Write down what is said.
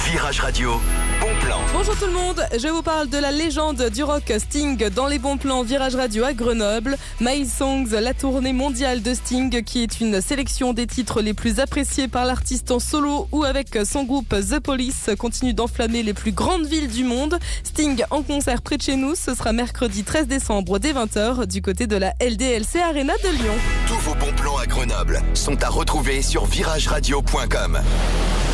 Virage Radio, bon plan. Bonjour tout le monde, je vous parle de la légende du rock Sting dans les bons plans Virage Radio à Grenoble. My Songs, la tournée mondiale de Sting qui est une sélection des titres les plus appréciés par l'artiste en solo ou avec son groupe The Police continue d'enflammer les plus grandes villes du monde. Sting en concert près de chez nous, ce sera mercredi 13 décembre dès 20h du côté de la LDLC Arena de Lyon. Tous vos bons plans à Grenoble sont à retrouver sur virageradio.com.